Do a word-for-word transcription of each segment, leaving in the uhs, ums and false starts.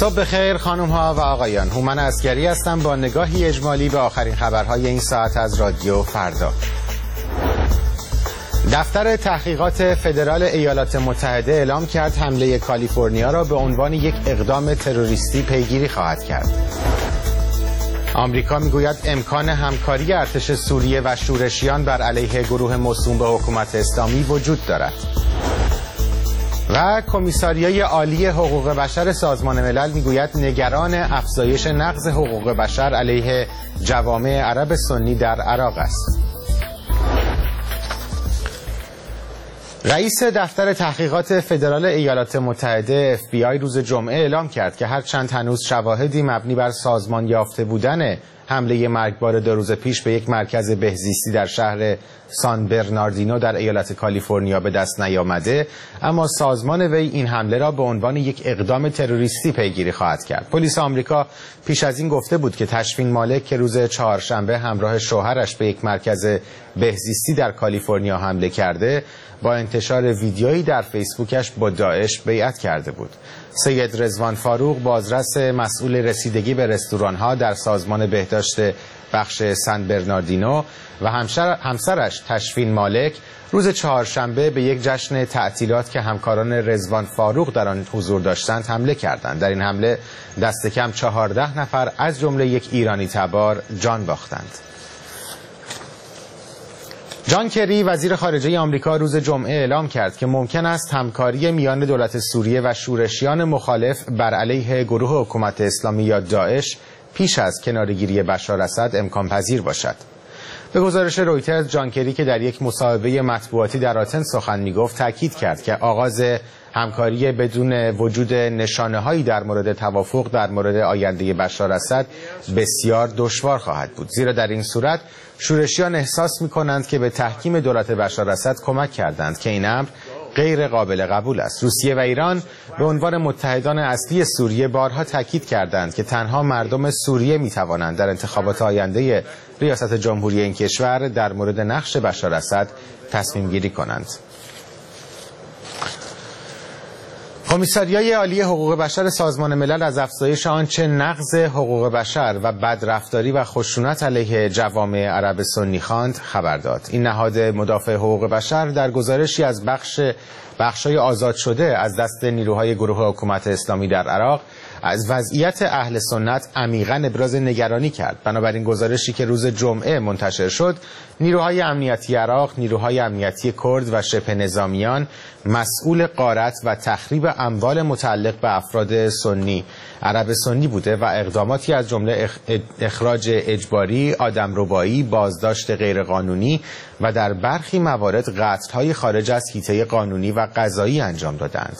صبح بخیر خانم ها و آقایان، هومن عسگری هستم با نگاهی اجمالی به آخرین خبرهای این ساعت از رادیو فردا. دفتر تحقیقات فدرال ایالات متحده اعلام کرد حمله کالیفرنیا را به عنوان یک اقدام تروریستی پیگیری خواهد کرد. آمریکا میگوید امکان همکاری ارتش سوریه و شورشیان بر علیه گروه موسوم به حکومت اسلامی وجود دارد. و کمیساریای عالی حقوق بشر سازمان ملل میگوید نگران افزایش نقض حقوق بشر علیه جوامع عرب سنی در عراق است. رئیس دفتر تحقیقات فدرال ایالات متحده اف بی آی روز جمعه اعلام کرد که هرچند هنوز شواهدی مبنی بر سازمان یافته بودن حمله مرگبار دو روز پیش به یک مرکز بهزیستی در شهر سان برناردینو در ایالت کالیفرنیا به دست نیامده، اما سازمان وی این حمله را به عنوان یک اقدام تروریستی پیگیری خواهد کرد. پلیس آمریکا پیش از این گفته بود که تشفین مالک که روز چهارشنبه همراه شوهرش به یک مرکز بهزیستی در کالیفرنیا حمله کرده، با انتشار ویدیویی در فیسبوکش با داعش بیعت کرده بود. سید رضوان فاروق، بازرس مسئول رسیدگی به رستوران‌ها در سازمان بهداشت بخش سن برناردینو و همسرش تشفین مالک روز چهارشنبه به یک جشن تعطیلات که همکاران رضوان فاروق در آن حضور داشتند حمله کردند. در این حمله دست کم چهارده نفر از جمله یک ایرانی تبار جان باختند. جان کری وزیر خارجه آمریکا روز جمعه اعلام کرد که ممکن است همکاری میان دولت سوریه و شورشیان مخالف بر علیه گروه حکومت اسلامی یا داعش پیش از کناره‌گیری بشار اسد امکان پذیر باشد. به گزارش رویترز، جان کری که در یک مصاحبه مطبوعاتی در آتن سخن می‌گفت تاکید کرد که آغاز همکاری بدون وجود نشانه‌هایی در مورد توافق در مورد آینده بشار اسد بسیار دشوار خواهد بود، زیرا در این صورت شورشیان احساس می‌کنند که به تحکیم دولت بشار اسد کمک کردند که این امر غیر قابل قبول است. روسیه و ایران به عنوان متحدان اصلی سوریه بارها تاکید کردند که تنها مردم سوریه می‌توانند در انتخابات آینده ریاست جمهوری این کشور در مورد نقش بشار اسد تصمیم گیری کنند. کمیساریای عالی حقوق بشر سازمان ملل از افزایش آنچه نقض حقوق بشر و بدرفتاری و خشونت علیه جوامع عرب سنی خواند خبر داد. این نهاد مدافع حقوق بشر در گزارشی از بخش بخشای آزاد شده از دست نیروهای گروه حکومت اسلامی در عراق از وضعیت اهل سنت عمیقاً ابراز نگرانی کرد. بنابراین گزارشی که روز جمعه منتشر شد، نیروهای امنیتی عراق، نیروهای امنیتی کرد و شبه نظامیان مسئول غارت و تخریب اموال متعلق به افراد سنی عرب سنی بوده و اقداماتی از جمله اخراج اجباری، آدمربایی، بازداشت غیرقانونی و در برخی موارد قتل‌های خارج از حیطه قانونی و قضایی انجام دادند.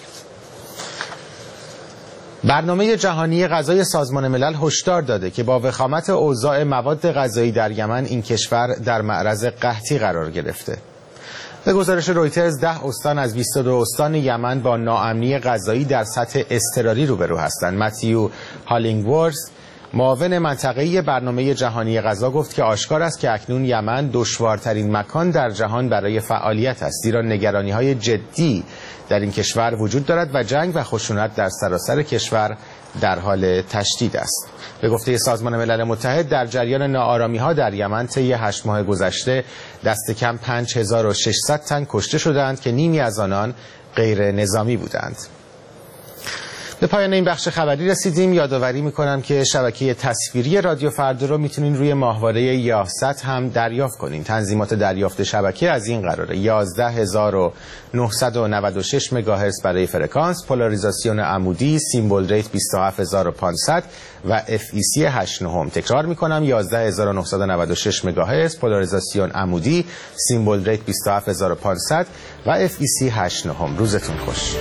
برنامه جهانی غذای سازمان ملل هشدار داده که با وخامت اوضاع مواد غذایی در یمن این کشور در معرض قحطی قرار گرفته. به گزارش رویترز، ده استان از بیست و دو استان یمن با ناامنی غذایی در سطح اضطراری روبرو هستند. متیو هالینگورز، معاون منطقه‌ای برنامه جهانی غذا، گفت که آشکار است که اکنون یمن دشوارترین مکان در جهان برای فعالیت است، زیرا نگرانی‌های جدی در این کشور وجود دارد و جنگ و خشونت در سراسر کشور در حال تشدید است. به گفته سازمان ملل متحد، در جریان ناآرامی‌ها در یمن طی هشت ماه گذشته دست کم پنج هزار و ششصد تن کشته شدند که نیمی از آنان غیر نظامی بودند. به پایان این بخش خبری رسیدیم. یادآوری میکنم که شبکه تصویری رادیو فردا رو میتونین روی ماهواره یاست هم دریافت کنین. تنظیمات دریافت شبکه از این قراره: یازده هزار و نهصد و نود و شش مگاهرتز برای فرکانس، پولاریزاسیون عمودی، سیمبل ریت بیست و هفت هزار و پانصد و اف ای سی هشت نهم. تکرار میکنم: یازده هزار و نهصد و نود و شش مگاهرتز، پولاریزاسیون عمودی، سیمبل ریت بیست و هفت هزار و پانصد و اف ای سی هشت نهم. روزتون خوش.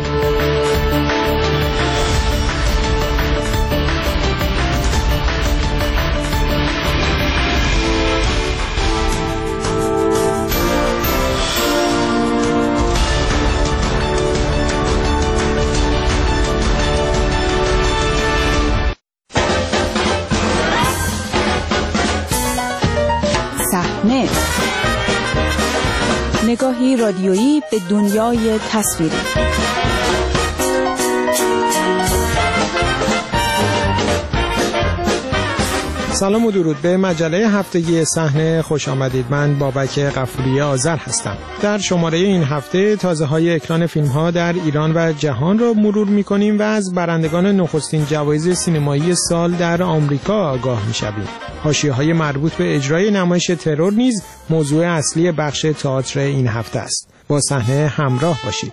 نگاهی رادیویی به دنیای تصویری. سلام و درود به مجله هفتگی صحنه خوش آمدید. من بابک غفوری آذر هستم. در شماره این هفته تازه‌های اکران فیلم‌ها در ایران و جهان را مرور می‌کنیم و از برندگان نخستین جوایز سینمایی سال در آمریکا آگاه می‌شویم. حاشیه‌های مربوط به اجرای نمایش ترور نیز موضوع اصلی بخش تئاتر این هفته است. با صحنه همراه باشید.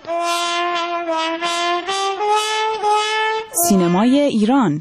سینمای ایران.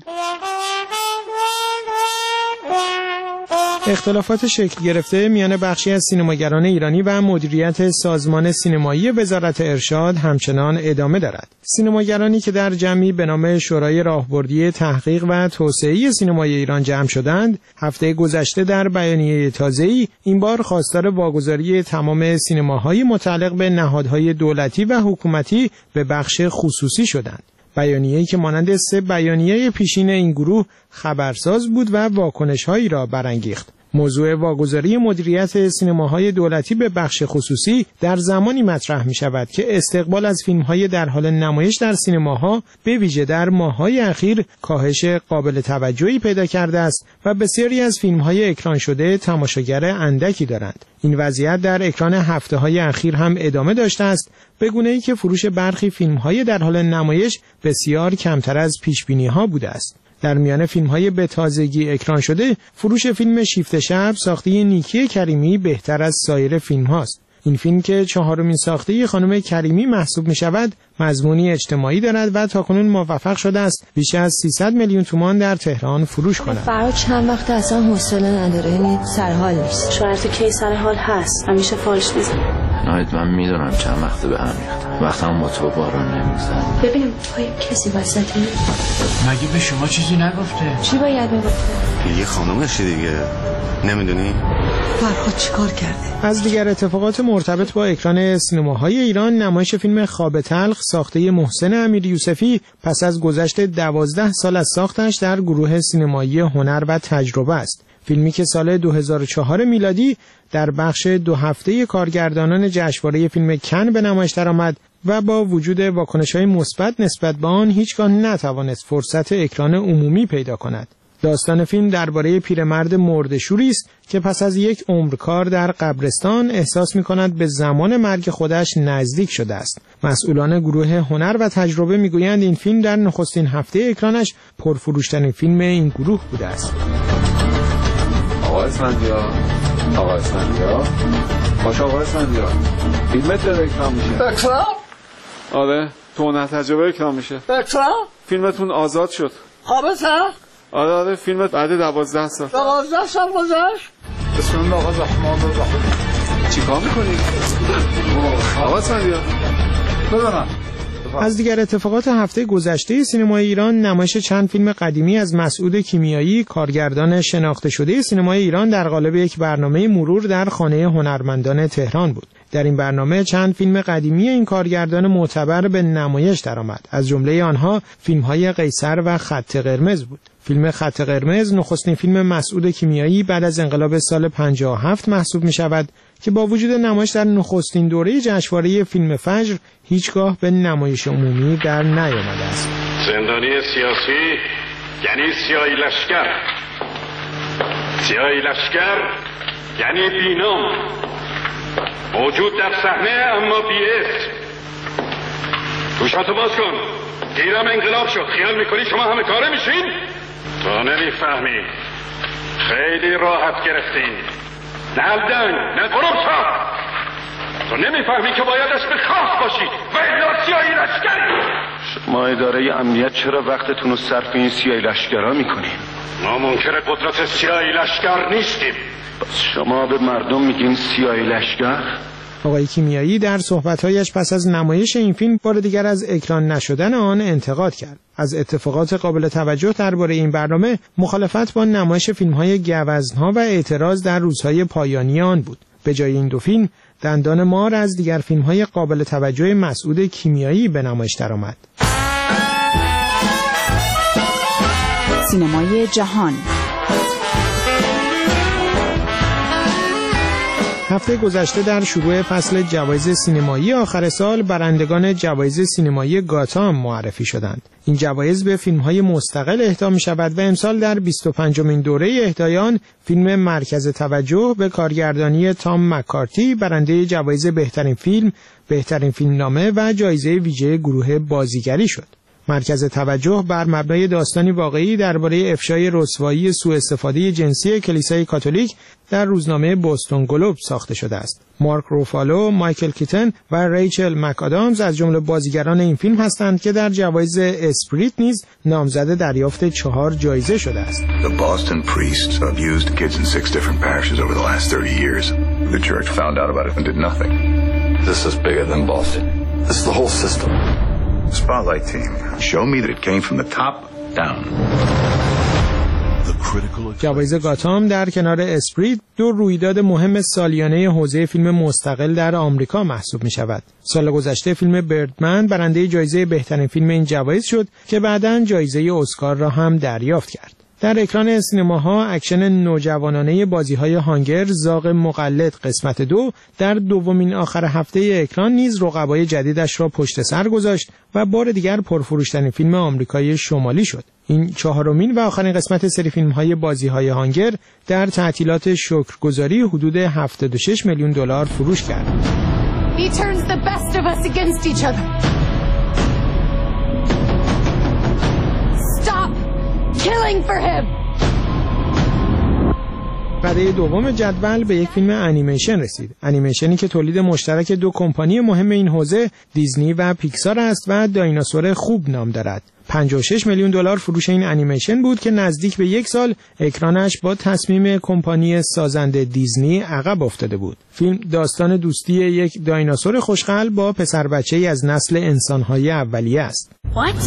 اختلافات شکل گرفته میان بخشی از سینماگران ایرانی و مدیریت سازمان سینمایی وزارت ارشاد همچنان ادامه دارد. سینماگرانی که در جمعی به نام شورای راهبردی تحقیق و توسعه سینمای ایران جمع شدند، هفته گذشته در بیانیه تازه‌ای این بار خواستار واگذاری تمام سینماهای متعلق به نهادهای دولتی و حکومتی به بخش خصوصی شدند. بیانیه‌ای که مانند سه بیانیه پیشین این گروه خبرساز بود و واکنش‌هایی را برانگیخت. موضوع واگذاری مدیریت سینماهای دولتی به بخش خصوصی در زمانی مطرح می شود که استقبال از فیلم‌های در حال نمایش در سینماها به ویژه در ماه‌های اخیر کاهش قابل توجهی پیدا کرده است و بسیاری از فیلم‌های اکران شده تماشاگر اندکی دارند. این وضعیت در اکران هفته‌های اخیر هم ادامه داشته است، به گونه‌ای که فروش برخی فیلم‌های در حال نمایش بسیار کمتر از پیش‌بینی‌ها بوده است. در میان فیلم‌های به تازگی اکران شده، فروش فیلم شیفت شب ساخته نیکی کریمی بهتر از سایر فیلم‌هاست. این فیلم که چهارمین ساخته خانم کریمی محسوب می‌شود، مضمونی اجتماعی دارد و تاکنون موفق شده است بیش از سیصد میلیون تومان در تهران فروش کند. فراد چند وقت اصلا حوصله نداره، یعنی سرحال نیست. شوهر تو کی سرحال هست، همیشه فالش میزنه. نهایت من میدونم چند وقته به هم ریختم، وقتم با تو بارون نمیزن. ببینم پای کسی وسطی؟ مگه به شما چیزی نگفته؟ چی باید بگفته؟ یه خانومشه دیگه، نمیدونی؟ فرهاد چیکار کرده؟ از دیگر اتفاقات مرتبط با اکران سینماهای ایران، نمایش فیلم خواب تلخ ساخته محسن امیریوسفی پس از گذشت دوازده سال از ساختش در گروه سینمایی هنر و تجربه است. فیلمی که سال دو هزار و چهار میلادی در بخش دو هفته کارگردانان جشنواره فیلم کن به نمایش درآمد و با وجود واکنش‌های مثبت نسبت به آن هیچگاه نتوانست فرصت اکران عمومی پیدا کند. داستان فیلم درباره پیرمرد مرده‌شوری است که پس از یک عمر کار در قبرستان احساس می‌کند به زمان مرگ خودش نزدیک شده است. مسئولان گروه هنر و تجربه می‌گویند این فیلم در نخستین هفته اکرانش پرفروش‌ترین فیلم این گروه بوده است. آقا اسفندیار آقا اسفندیار باشه آقا اسفندیار فیلمت داره اکرام میشه. اکرام؟ آره تو نه تجربه اکرام میشه. اکرام؟ فیلمتون آزاد شد. خوابه سر؟ آره آره فیلمت بعد دوازده سال. دوازده سال گذشت؟ بسم الله الرحمن الرحیم. چی کار میکنی؟ آقا اسفندیار بدونم. از دیگر اتفاقات هفته گذشته سینمای ایران، نمایش چند فیلم قدیمی از مسعود کیمیایی، کارگردان شناخته شده سینمای ایران، در قالب یک برنامه مرور در خانه هنرمندان تهران بود. در این برنامه چند فیلم قدیمی این کارگردان معتبر به نمایش درآمد. از جمله آنها فیلم‌های قیصر و خط قرمز بود. فیلم خط قرمز نخستین فیلم مسعود کیمیایی بعد از انقلاب سال پنجاه و هفت محسوب می شود که با وجود نمایش در نخستین دوره جشنواره فیلم فجر هیچگاه به نمایش عمومی در نیامده است. زندانی سیاسی یعنی سیاهی لشکر، سیاهی لشکر یعنی بینام، موجود در صحنه اما بی اسم. گوشاتو باز کن، دیرم انقلاب شد، خیال میکنی شما همه کاره میشین؟ تو نمیفهمی، خیلی راحت گرفتین. نه الدنگ نه قروبتا، تو نمیفهمی که باید اسم خاص باشی و الا سیاهی لشکری. شما اداره امنیت چرا وقتتون رو صرف این سیاهی لشکرها میکنیم؟ ما منکر قدرت سیاهی لشکر نیستیم. شما به مردم میگین سیاهی لشکر؟ آقای کیمیایی در صحبت‌هایش پس از نمایش این فیلم بار دیگر از اکران نشدن آن انتقاد کرد. از اتفاقات قابل توجه درباره این برنامه مخالفت با نمایش فیلم‌های گوزن‌ها و اعتراض در روزهای پایانی آن بود. به جای این دو فیلم، دندان مار از دیگر فیلم‌های قابل توجه مسعود کیمیایی به نمایش درآمد. سینمای جهان. هفته گذشته در شروع فصل جوایز سینمایی آخر سال برندگان جوایز سینمایی گاتام معرفی شدند. این جوایز به فیلم‌های مستقل اهدا می‌شود و امسال در بیست و پنجمین دوره اهدایان فیلم مرکز توجه به کارگردانی تام مکارتی برنده جوایز بهترین فیلم، بهترین فیلمنامه و جایزه ویژه گروه بازیگری شد. مرکز توجه بر مبنای داستانی واقعی درباره افشای رسوایی سوء استفاده جنسی کلیسای کاتولیک در روزنامه بوستون گلوب ساخته شده است. مارک روفالو، مایکل کیتن و ریچل مک آدامز از جمله بازیگران این فیلم هستند که در جوایز اسپریت نیز نامزد دریافت چهار جایزه شده است. The Boston priests abused kids in six different parishes over the last thirty years. The church found out about it and did nothing. This is bigger than Boston. This is the whole system. Spotlight team, show me that it came from the top down. جوایز گاتام در کنار اسپریت دو رویداد مهم سالیانه حوزه فیلم مستقل در آمریکا محسوب می شود. سال گذشته فیلم بردمن برنده جایزه بهترین فیلم این جوایز شد که بعداً جایزه اسکار را هم دریافت کرد. در اکران سینماها اکشن نوجوانانه بازی‌های هانگر زاغ مقلد قسمت دو در دومین آخر هفته اکران نیز رقبای جدیدش را پشت سر گذاشت و بار دیگر پرفروشترین فیلم آمریکای شمالی شد. این چهارمین و آخرین قسمت سری فیلم‌های بازی‌های هانگر در تعطیلات شکرگزاری حدود هفتاد و شش میلیون دلار فروش کرد. He turns the best of us against each other. Stop killing for him. رده دوم جدول به یک فیلم انیمیشن رسید. انیمیشنی که تولید مشترک دو کمپانی مهم این حوزه دیزنی و پیکسار است و دایناسور خوب نام دارد. پنجاه و شش میلیون دلار فروش این انیمیشن بود که نزدیک به یک سال اکرانش با تصمیم کمپانی سازنده دیزنی عقب افتاده بود. فیلم داستان دوستی یک دایناسور خوشقلب با پسر بچه‌ای از نسل انسان‌های اولیه است. What?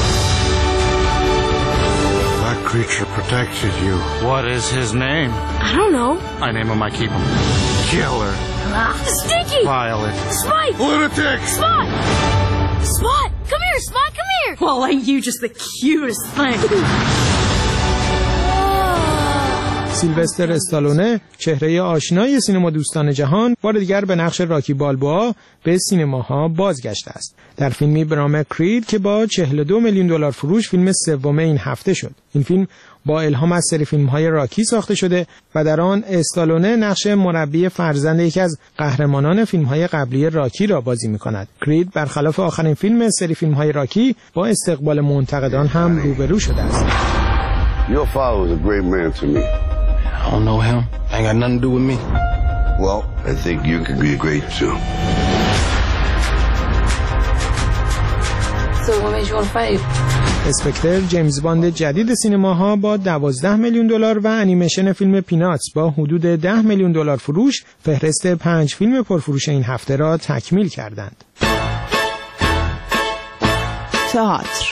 That creature protected you. What is his name? I don't know. I name him, I keep him. Killer. Ah, Stinky. Violet. Spike. Lunatic. Spot. Spot. Come here, Spot. Come here. Well, ain't you just the cutest thing? سیلوستر استالونه، چهره آشنای سینما دوستان جهان، بار دیگر به نقش راکی بالبوآ به سینماها بازگشته است. در فیلمی به نام کرید که با چهل و دو میلیون دلار فروش فیلم سوم این هفته شد. این فیلم با الهام از سری فیلم‌های راکی ساخته شده و در آن استالونه نقش مربی فرزند یکی از قهرمانان فیلم‌های قبلی راکی را بازی می‌کند. کرید برخلاف آخرین فیلم سری فیلم‌های راکی با استقبال منتقدان هم روبرو شده است. Your father was a great man to me. I don't know him. Ain't got nothing to do with me. Well, I think you could be great too. So what made you want to fight? اسپکتر جیمز باند جدید سینماها با دوازده میلیون دلار و انیمیشن فیلم پیناتس با حدود ده میلیون دلار فروش فهرست پنج فیلم پرفروش این هفته را تکمیل کردند. تئاتر.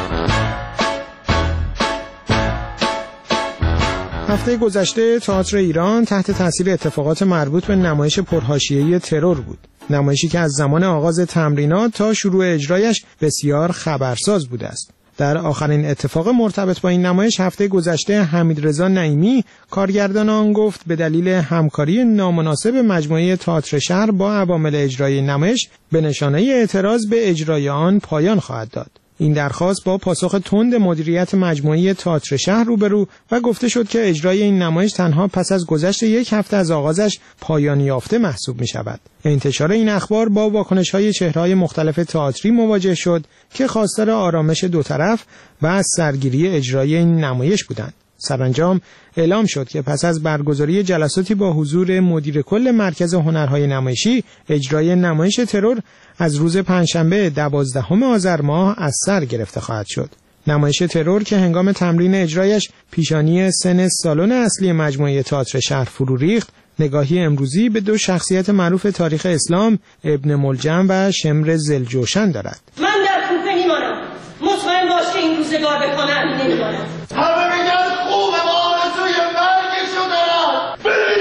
هفته گذشته تئاتر ایران تحت تاثیر اتفاقات مربوط به نمایش پرحاشیه‌ای ترور بود. نمایشی که از زمان آغاز تمرینات تا شروع اجرایش بسیار خبرساز بوده است. در آخرین اتفاق مرتبط با این نمایش هفته گذشته حمیدرضا نعیمی کارگردان آن گفت به دلیل همکاری نامناسب مجموعه تئاتر شهر با عوامل اجرای نمایش به نشانه اعتراض به اجرای آن پایان خواهد داد. این درخواست با پاسخ تند مدیریت مجموعه تئاتر شهر روبرو و گفته شد که اجرای این نمایش تنها پس از گذشت یک هفته از آغازش پایان یافته محسوب می شود. انتشار این اخبار با واکنش‌های چهره‌های مختلف تئاتری مواجه شد که خواستار آرامش دو طرف و از سرگیری اجرای این نمایش بودند. سرانجام اعلام شد که پس از برگزاری جلساتی با حضور مدیر کل مرکز هنرهای نمایشی اجرای نمایش ترور از روز پنجشنبه دوازدهم آذر ماه از سر گرفته خواهد شد. نمایش ترور که هنگام تمرین اجرایش پیشانی سن سالن اصلی مجموعه تئاتر شهر فرو ریخت، نگاهی امروزی به دو شخصیت معروف تاریخ اسلام، ابن ملجم و شمر ذوالجوشن دارد. من در کوفه میمانم. مطمئن باش که این روزگار به خانه نمیمانم. همه میگن خوبه ما آرزوی مرگشو دارم.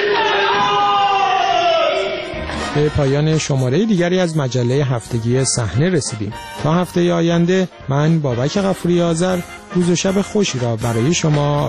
به پایان شماره دیگری از مجله هفتگی صحنه رسیدیم. تا هفته آینده من بابک غفوری آذر روز و شب خوشی را برای شما